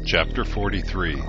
Chapter 43.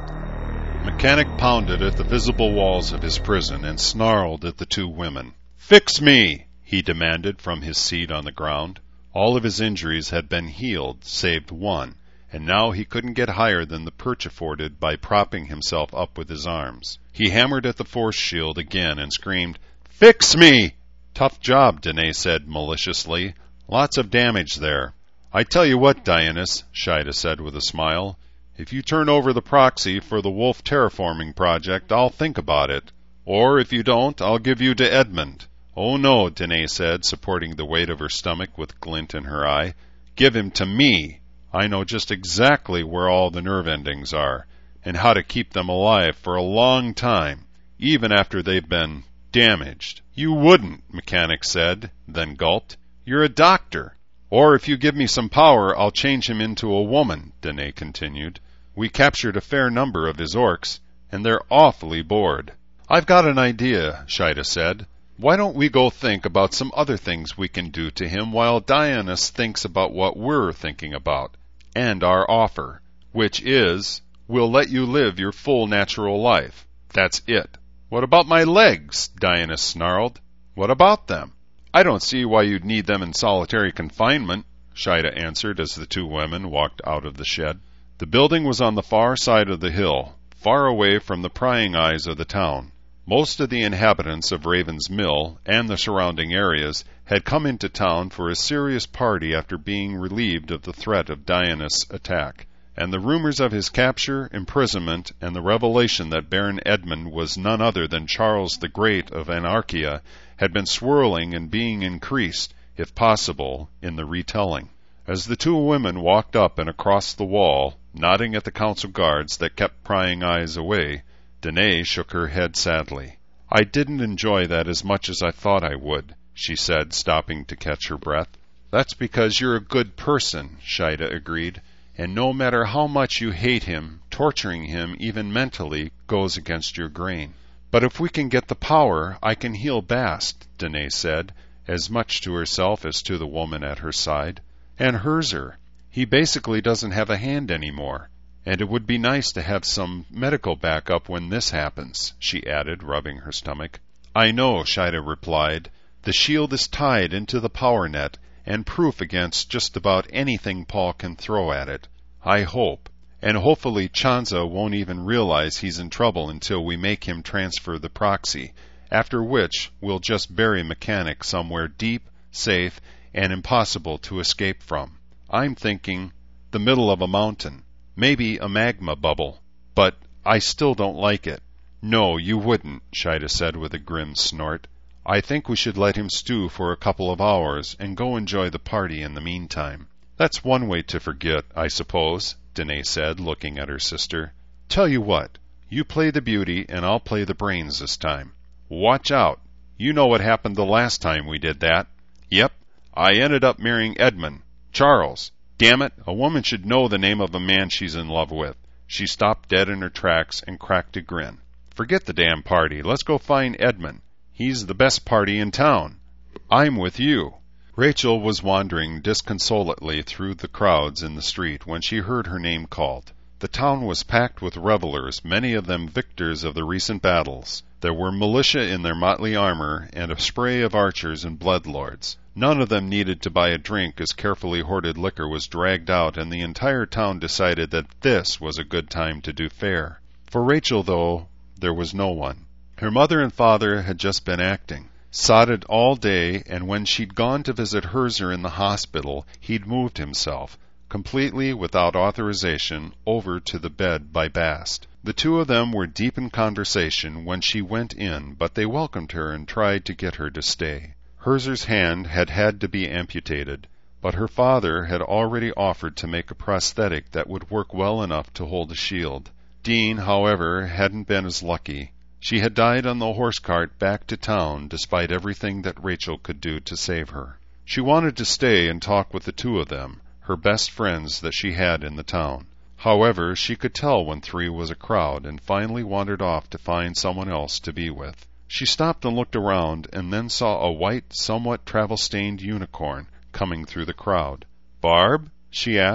Mechanic pounded at the visible walls of his prison and snarled at the two women. "Fix me!" he demanded from his seat on the ground. All of his injuries had been healed, save one, and now he couldn't get higher than the perch afforded by propping himself up with his arms. He hammered at the force shield again and screamed, "Fix me!" "Tough job," Danae said maliciously. "Lots of damage there." "I tell you what, Dianus," Shida said with a smile. "If you turn over the proxy for the Wolf terraforming project, I'll think about it. Or if you don't, I'll give you to Edmund." "Oh no," Danae said, supporting the weight of her stomach with glint in her eye. "Give him to me. I know just exactly where all the nerve endings are, and how to keep them alive for a long time, even after they've been damaged." "You wouldn't," Mechanic said, then gulped. "You're a doctor." "Or if you give me some power, I'll change him into a woman," Danae continued. "We captured a fair number of his orcs, and they're awfully bored." "I've got an idea," Shida said. "Why don't we go think about some other things we can do to him while Dianus thinks about what we're thinking about, and our offer, which is, we'll let you live your full natural life. That's it." "What about my legs?" Dianus snarled. "What about them?" "I don't see why you'd need them in solitary confinement," Shida answered as the two women walked out of the shed. The building was on the far side of the hill, far away from the prying eyes of the town. Most of the inhabitants of Raven's Mill and the surrounding areas had come into town for a serious party after being relieved of the threat of Dianus' attack, and the rumors of his capture, imprisonment, and the revelation that Baron Edmund was none other than Charles the Great of Anarchia had been swirling and being increased, if possible, in the retelling. As the two women walked up and across the wall, nodding at the council guards that kept prying eyes away, Danae shook her head sadly. "I didn't enjoy that as much as I thought I would," she said, stopping to catch her breath. "That's because you're a good person," Shida agreed, "and no matter how much you hate him, torturing him even mentally goes against your grain." "But if we can get the power, I can heal Bast," Danae said, as much to herself as to the woman at her side. "And Herzer. He basically doesn't have a hand anymore. And it would be nice to have some medical backup when this happens," she added, rubbing her stomach. "I know," Shida replied. "The shield is tied into the power net and proof against just about anything Paul can throw at it. I hope. And hopefully Chanza won't even realize he's in trouble until we make him transfer the proxy, after which we'll just bury Mechanic somewhere deep, safe, and impossible to escape from. I'm thinking the middle of a mountain. Maybe a magma bubble. But I still don't like it." "No, you wouldn't," Shida said with a grim snort. "I think we should let him stew for a couple of hours and go enjoy the party in the meantime." "That's one way to forget, I suppose," Danae said, looking at her sister. "Tell you what, you play the beauty and I'll play the brains this time. Watch out. You know what happened the last time we did that." "Yep. I ended up marrying Edmund. Charles. Damn it, a woman should know the name of a man she's in love with." She stopped dead in her tracks and cracked a grin. "Forget the damn party. Let's go find Edmund. He's the best party in town. I'm with you." Rachel was wandering disconsolately through the crowds in the street when she heard her name called. The town was packed with revelers, many of them victors of the recent battles. There were militia in their motley armor and a spray of archers and bloodlords. None of them needed to buy a drink as carefully hoarded liquor was dragged out, and the entire town decided that this was a good time to do fair. For Rachel, though, there was no one. Her mother and father had just been acting. Sodded all day, and when she'd gone to visit Herzer in the hospital, he'd moved himself, completely without authorization, over to the bed by Bast. The two of them were deep in conversation when she went in, but they welcomed her and tried to get her to stay. Herzer's hand had had to be amputated, but her father had already offered to make a prosthetic that would work well enough to hold a shield. Dean, however, hadn't been as lucky. She had died on the horse cart back to town, despite everything that Rachel could do to save her. She wanted to stay and talk with the two of them, her best friends that she had in the town. However, she could tell when three was a crowd, and finally wandered off to find someone else to be with. She stopped and looked around, and then saw a white, somewhat travel-stained unicorn coming through the crowd. "Barb?" she asked.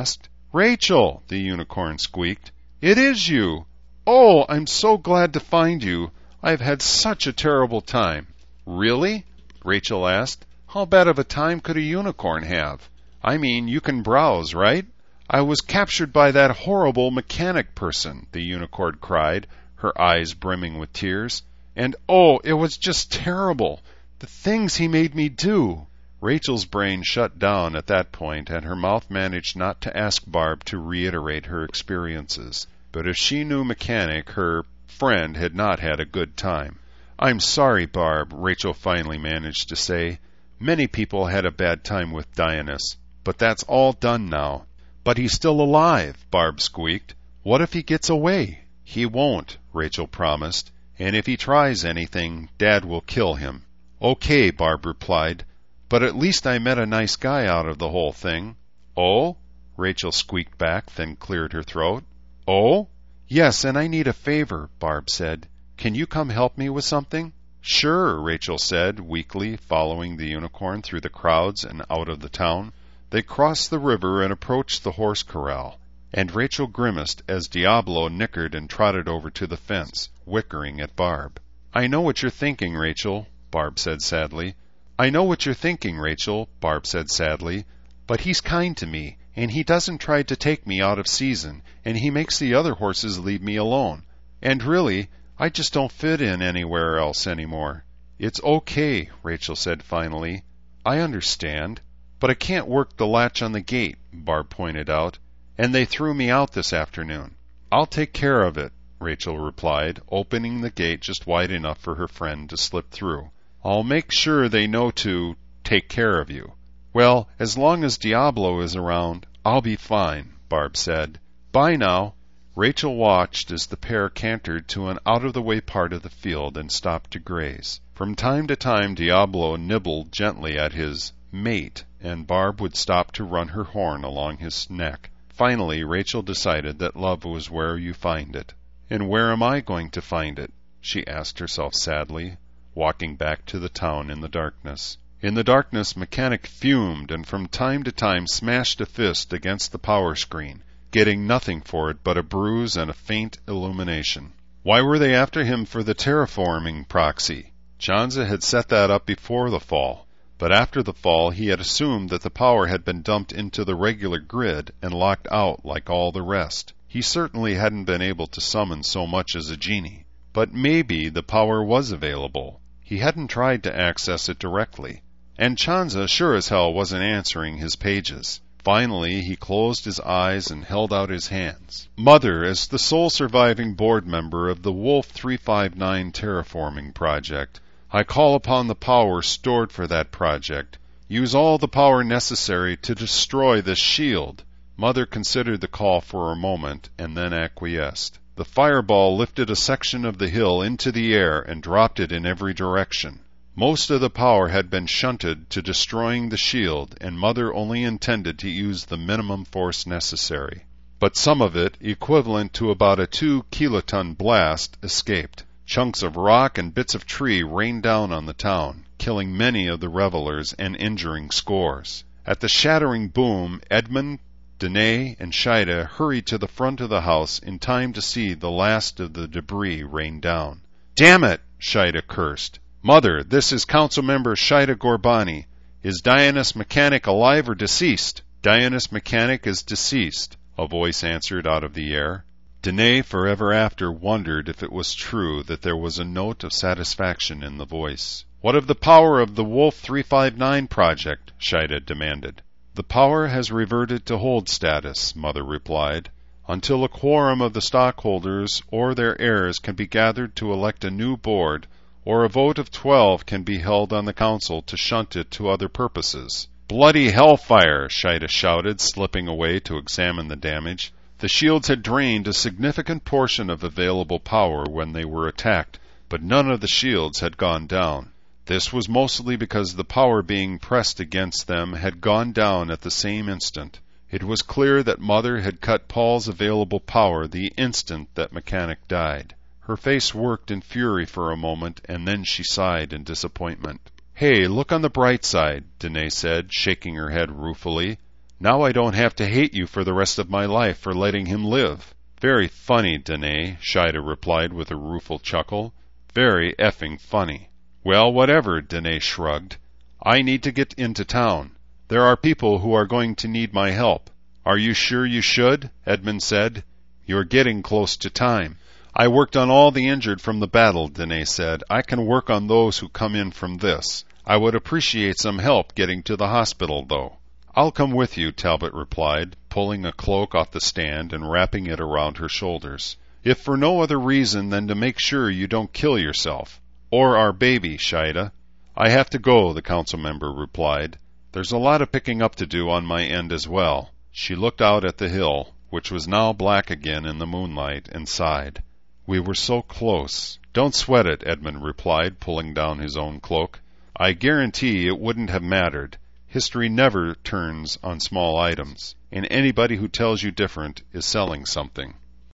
Rachel, the unicorn squeaked. It is you! Oh, I'm so glad to find you. I've had such a terrible time. Really? Rachel asked. How bad of a time could a unicorn have? I mean, you can browse, right? I was captured by that horrible mechanic person, the unicorn cried, her eyes brimming with tears. And oh, it was just terrible. The things he made me do. Rachel's brain shut down at that point, and her mouth managed not to ask Barb to reiterate her experiences. But if she knew Mechanic, her friend had not had a good time. I'm sorry, Barb, Rachel finally managed to say. Many people had a bad time with Dionys, but that's all done now. But he's still alive, Barb squeaked. What if he gets away? He won't, Rachel promised. And if he tries anything, Dad will kill him. Okay, Barb replied. But at least I met a nice guy out of the whole thing. Oh? Rachel squeaked back, then cleared her throat. Oh? Yes, and I need a favor, Barb said. Can you come help me with something? Sure, Rachel said, weakly, following the unicorn through the crowds and out of the town. They crossed the river and approached the horse corral, and Rachel grimaced as Diablo nickered and trotted over to the fence, whickering at Barb. I know what you're thinking, Rachel, Barb said sadly. I know what you're thinking, Rachel, Barb said sadly, but he's kind to me, and he doesn't try to take me out of season, and he makes the other horses leave me alone. And really, I just don't fit in anywhere else anymore. It's okay, Rachel said finally. I understand. But I can't work the latch on the gate, Barb pointed out, and they threw me out this afternoon. I'll take care of it, Rachel replied, opening the gate just wide enough for her friend to slip through. I'll make sure they know to take care of you. Well, as long as Diablo is around, I'll be fine, Barb said. Bye now. Rachel watched as the pair cantered to an out-of-the-way part of the field and stopped to graze. From time to time Diablo nibbled gently at his mate, and Barb would stop to run her horn along his neck. Finally, Rachel decided that love was where you find it. And where am I going to find it? She asked herself sadly, walking back to the town in the darkness. In the darkness, Mechanic fumed and from time to time smashed a fist against the power screen, getting nothing for it but a bruise and a faint illumination. Why were they after him for the terraforming proxy? Chanza had set that up before the fall, but after the fall he had assumed that the power had been dumped into the regular grid and locked out like all the rest. He certainly hadn't been able to summon so much as a genie, but maybe the power was available. He hadn't tried to access it directly, and Chanza sure as hell wasn't answering his pages. Finally, he closed his eyes and held out his hands. Mother, as the sole surviving board member of the Wolf 359 terraforming project, I call upon the power stored for that project. Use all the power necessary to destroy this shield. Mother considered the call for a moment and then acquiesced. The fireball lifted a section of the hill into the air and dropped it in every direction. Most of the power had been shunted to destroying the shield, and Mother only intended to use the minimum force necessary. But some of it, equivalent to about a 2-kiloton blast, escaped. Chunks of rock and bits of tree rained down on the town, killing many of the revelers and injuring scores. At the shattering boom, Edmund, Danae, and Shida hurried to the front of the house in time to see the last of the debris rain down. Damn it! Shida cursed. Mother, this is Councilmember Shida Gorbani. Is Dionys Mechanic alive or deceased? Dionys Mechanic is deceased, a voice answered out of the air. Danae forever after wondered if it was true that there was a note of satisfaction in the voice. What of the power of the Wolf 359 project? Shida demanded. The power has reverted to hold status, Mother replied, until a quorum of the stockholders or their heirs can be gathered to elect a new board, or a vote of 12 can be held on the council to shunt it to other purposes. Bloody hellfire! Shida shouted, slipping away to examine the damage. The shields had drained a significant portion of available power when they were attacked, but none of the shields had gone down. This was mostly because the power being pressed against them had gone down at the same instant. It was clear that Mother had cut Paul's available power the instant that Mechanic died. Her face worked in fury for a moment, and then she sighed in disappointment. Hey, look on the bright side, Danae said, shaking her head ruefully. Now I don't have to hate you for the rest of my life for letting him live." "Very funny, Danae," Shida replied with a rueful chuckle. "Very effing funny." "Well, whatever," Danae shrugged. "I need to get into town. There are people who are going to need my help." "Are you sure you should?" Edmund said. "You're getting close to time." "I worked on all the injured from the battle," Danae said. "I can work on those who come in from this. I would appreciate some help getting to the hospital, though." "I'll come with you," Talbot replied, pulling a cloak off the stand and wrapping it around her shoulders. "If for no other reason than to make sure you don't kill yourself. Or our baby, Shida." "I have to go," the council member replied. "There's a lot of picking up to do on my end as well." She looked out at the hill, which was now black again in the moonlight, and sighed. "We were so close." "Don't sweat it," Edmund replied, pulling down his own cloak. "I guarantee it wouldn't have mattered. History never turns on small items, and anybody who tells you different is selling something."